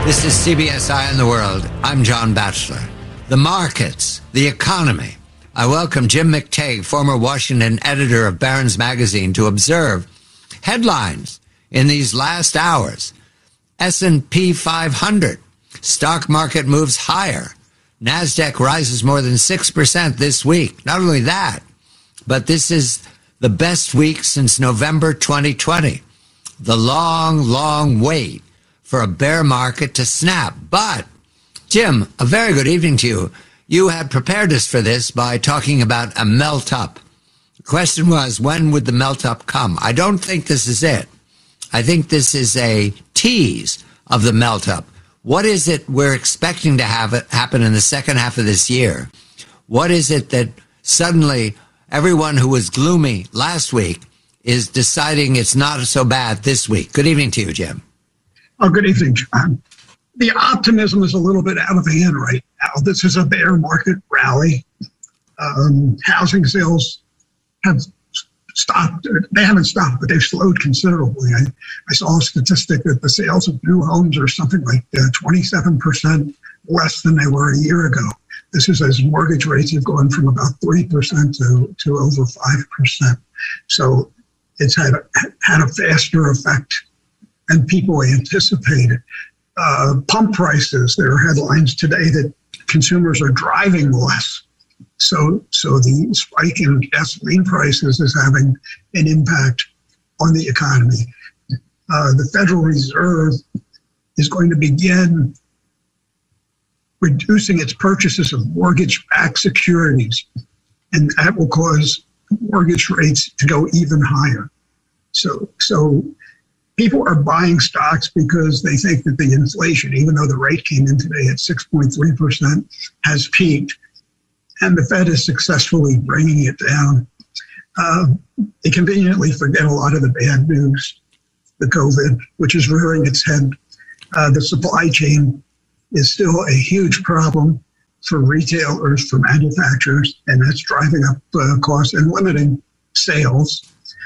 This is CBS Eye on the World. I'm John Batchelor. The markets, the economy. I welcome Jim McTague, former Washington editor of Barron's Magazine, to observe headlines in these last hours. S&P 500. Stock market moves higher. NASDAQ rises more than 6% this week. Not only that, but this is the best week since November 2020. The long wait for a bear market to snap. But, Jim, a very good evening to you. You had prepared us for this by talking about a melt-up. The question was, when would the melt-up come? I don't think this is it. I think this is a tease of the melt-up. What is it we're expecting to have it happen in the second half of this year? What is it that suddenly everyone who was gloomy last week is deciding it's not so bad this week? Good evening to you, Jim. Oh, good evening, John. The optimism is a little bit out of hand right now. This is a bear market rally. Housing sales have stopped. They haven't stopped, but they've slowed considerably. I saw a statistic that the sales of new homes are something like 27% less than they were a year ago. This is as mortgage rates have gone from about 3% to over 5%. So it's had a faster effect than people anticipated. Pump prices, there are headlines today that consumers are driving less. So the spike in gasoline prices is having an impact on the economy. The Federal Reserve is going to begin reducing its purchases of mortgage-backed securities, and that will cause mortgage rates to go even higher. So people are buying stocks because they think that the inflation, even though the rate came in today at 6.3%, has peaked, and the Fed is successfully bringing it down. They conveniently forget a lot of the bad news, the COVID, which is rearing its head. The supply chain is still a huge problem for retailers, for manufacturers, and that's driving up costs and limiting sales.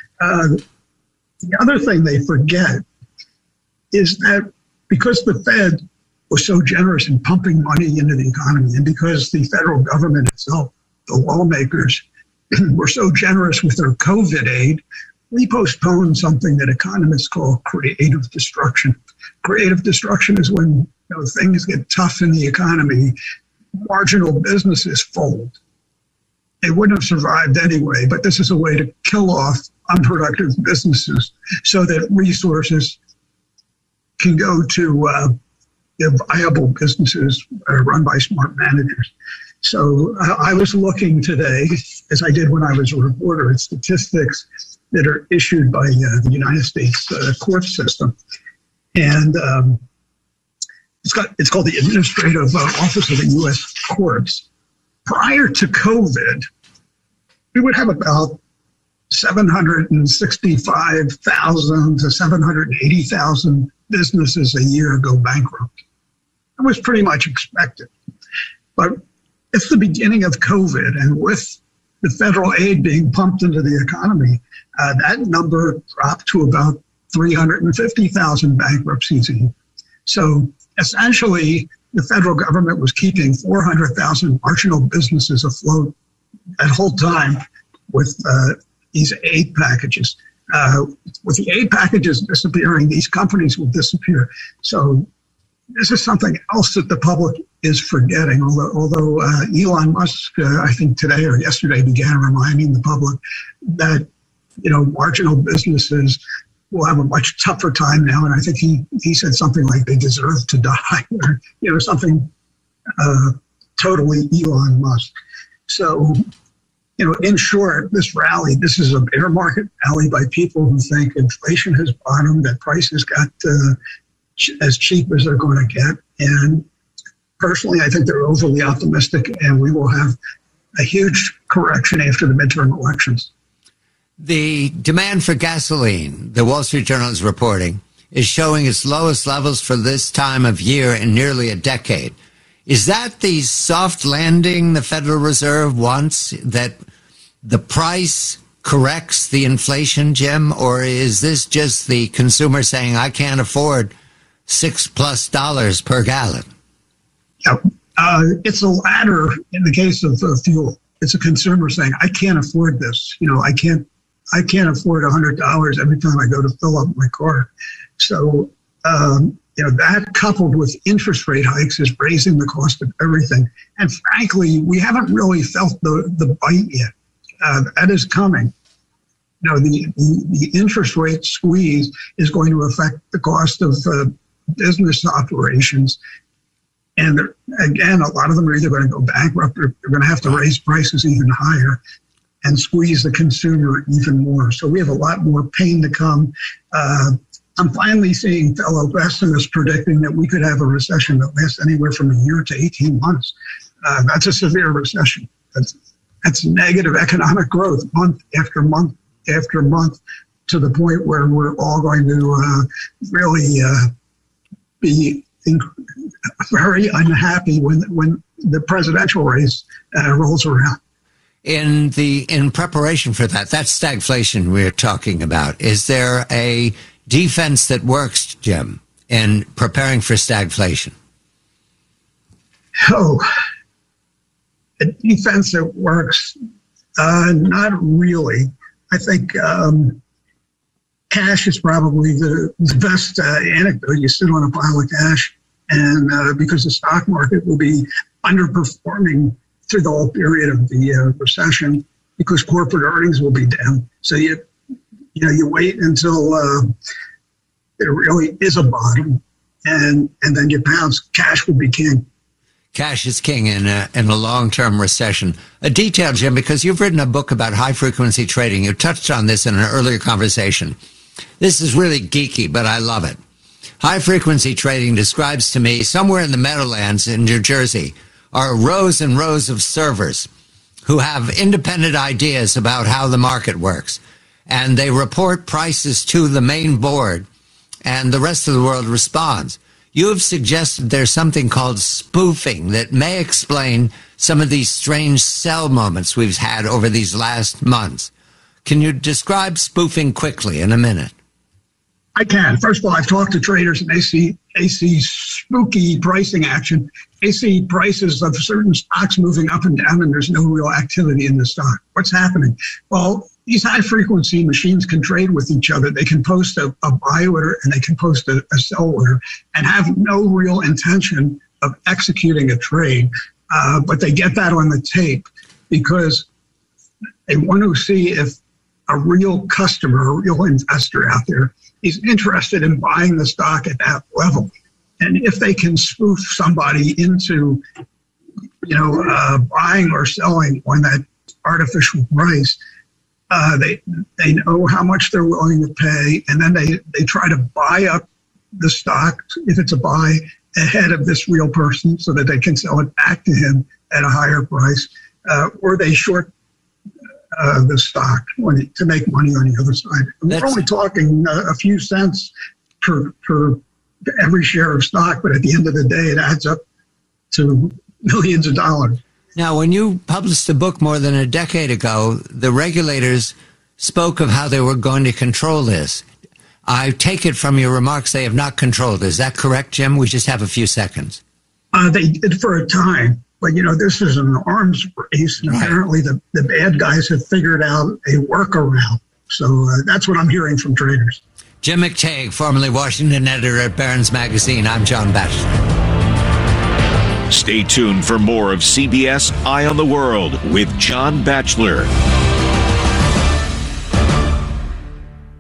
The other thing they forget is that because the Fed was so generous in pumping money into the economy, and because the federal government itself, the lawmakers, were so generous with their COVID aid, we postponed something that economists call creative destruction. Creative destruction is when things get tough in the economy, marginal businesses fold. They wouldn't have survived anyway, but this is a way to kill off unproductive businesses so that resources can go to viable businesses run by smart managers. So I was looking today, as I did when I was a reporter, at statistics that are issued by the United States court system. And it's called the Administrative Office of the U.S. Courts. Prior to COVID, we would have about 765,000 to 780,000 businesses a year go bankrupt. That was pretty much expected. But it's the beginning of COVID, and with the federal aid being pumped into the economy, that number dropped to about 350,000 bankruptcies a year. So essentially, the federal government was keeping 400,000 marginal businesses afloat that whole time with these aid packages. With the aid packages disappearing, these companies will disappear. So this is something else that the public is forgetting, although Elon Musk, I think today or yesterday, began reminding the public that, marginal businesses will have a much tougher time now. And I think he said something like they deserve to die, or something totally Elon Musk. So, in short, this rally, this is a bear market rally by people who think inflation has bottomed, that prices got as cheap as they're going to get. And personally, I think they're overly optimistic, and we will have a huge correction after the midterm elections. The demand for gasoline, the Wall Street Journal is reporting, is showing its lowest levels for this time of year in nearly a decade. Is that the soft landing the Federal Reserve wants, that the price corrects the inflation, Jim? Or is this just the consumer saying, I can't afford $6+ per gallon. Yeah. It's a ladder in the case of fuel. It's a consumer saying, I can't afford this. I can't afford $100 every time I go to fill up my car. So, that coupled with interest rate hikes is raising the cost of everything. And frankly, we haven't really felt the bite yet. That is coming. The interest rate squeeze is going to affect the cost of business operations. And again, a lot of them are either going to go bankrupt or they're going to have to raise prices even higher and squeeze the consumer even more. So we have a lot more pain to come. I'm finally seeing fellow pessimists predicting that we could have a recession that lasts anywhere from a year to 18 months. That's a severe recession. That's negative economic growth month after month after month, to the point where we're all going to really be very unhappy when the presidential race rolls around. In preparation for that stagflation we're talking about, is there a defense that works, Jim, in preparing for stagflation? Oh, a defense that works? Not really. I think cash is probably the best anecdote. You sit on a pile of cash, and because the stock market will be underperforming through the whole period of the recession, because corporate earnings will be down. So you wait until there really is a bottom, and then you pounce. Cash will be king. Cash is king in a long-term recession. A detail, Jim, because you've written a book about high-frequency trading. You touched on this in an earlier conversation. This is really geeky, but I love it. High-frequency trading describes to me, somewhere in the Meadowlands in New Jersey, are rows and rows of servers who have independent ideas about how the market works. And they report prices to the main board, and the rest of the world responds. You have suggested there's something called spoofing that may explain some of these strange sell moments we've had over these last months. Can you describe spoofing quickly in a minute? I can. First of all, I've talked to traders, and they see spooky pricing action. They see prices of certain stocks moving up and down, and there's no real activity in the stock. What's happening? Well, these high-frequency machines can trade with each other. They can post a buy order and they can post a sell order and have no real intention of executing a trade. But they get that on the tape because they want to see if a real customer, a real investor out there is interested in buying the stock at that level. And if they can spoof somebody into, buying or selling on that artificial price, they know how much they're willing to pay, and then they try to buy up the stock, if it's a buy, ahead of this real person so that they can sell it back to him at a higher price, or they short the stock to make money on the other side. We're only talking a few cents per every share of stock, but at the end of the day, it adds up to millions of dollars. Now, when you published the book more than a decade ago, the regulators spoke of how they were going to control this. I take it from your remarks they have not controlled. Is that correct, Jim? We just have a few seconds. They did for a time, but this is an arms race, and apparently the bad guys have figured out a workaround. So that's what I'm hearing from traders. Jim McTague, formerly Washington editor at Barron's Magazine. I'm John Batchelor. Stay tuned for more of CBS Eye on the World with John Batchelor.